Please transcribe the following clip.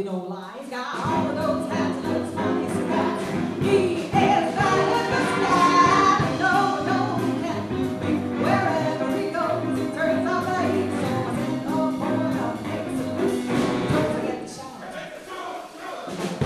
no lies. Got all of those hats and those funky spats. He is right in the sky. No, he can't be. Wherever he goes, he turns out the heat. So I send the boy up, makes a loop. Don't forget the shower.